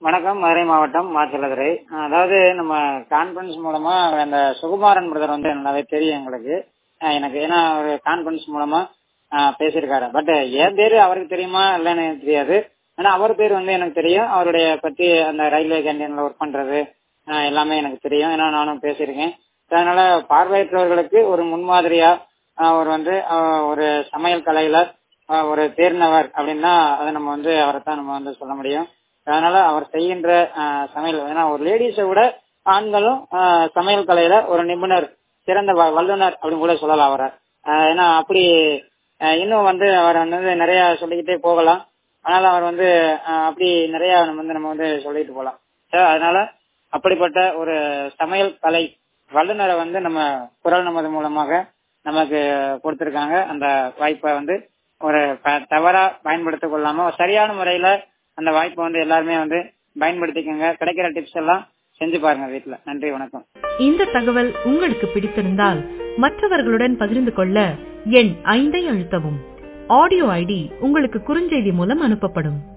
வணக்கம். மதுரை மாவட்டம் மாச்சலதுரை. அதாவது நம்ம கான்பரன்ஸ் மூலமா அந்த சுகுமாரன் பிரதர் வந்து நல்லாவே தெரியும் எங்களுக்கு. எனக்கு ஏன்னா ஒரு கான்பரன்ஸ் மூலமா பேசியிருக்காரு. பட் என் பேரு அவருக்கு தெரியுமா இல்லன்னு எனக்கு தெரியாது. ஆனா அவர் பேர் வந்து எனக்கு தெரியும். அவருடைய பத்தி அந்த ரயில்வே கேண்டீன்ல ஒர்க் பண்றது எல்லாமே எனக்கு தெரியும். ஏன்னா நானும் பேசியிருக்கேன். அதனால பார்வையற்றவர்களுக்கு ஒரு முன்மாதிரியா அவர் வந்து ஒரு சமையல் கலையில ஒரு தேர்ந்தவர் அப்படின்னா அதை நம்ம வந்து அவரைத்தான் நம்ம வந்து சொல்ல முடியும். அதனால அவர் செய்கின்ற சமையல், ஏன்னா ஒரு லேடிஸை விட ஆண்களும் சமையல் கலையில ஒரு நிபுணர், சிறந்த வல்லுநர் அப்படின்னு கூட சொல்லலாம் அவரை. ஏன்னா அப்படி இன்னும் வந்து அவர் வந்து நிறைய சொல்லிக்கிட்டே போகலாம். அதனால அவர் வந்து அப்படி நிறைய நம்ம வந்து சொல்லிட்டு போகலாம். அதனால அப்படிப்பட்ட ஒரு சமையல் கலை வல்லுநரை வந்து நம்ம குரல் நமது மூலமாக நமக்கு கொடுத்திருக்காங்க. அந்த வாய்ப்பை வந்து ஒரு தவறா பயன்படுத்திக் கொள்ளாம சரியான முறையில அந்த வாய்ப்பை வந்து எல்லாருமே வந்து பயன்படுத்திக்கோங்க. கிடைக்கிற டிப்ஸ் எல்லாம் செஞ்சு பாருங்க வீட்டுல. நன்றி, வணக்கம். இந்த தகவல் உங்களுக்கு பிடித்திருந்தால் மற்றவர்களுடன் பகிர்ந்து கொள்ள எண் 5 அழுத்தவும். ஆடியோ ஐடி உங்களுக்கு குறுஞ்செய்தி மூலம் அனுப்பப்படும்.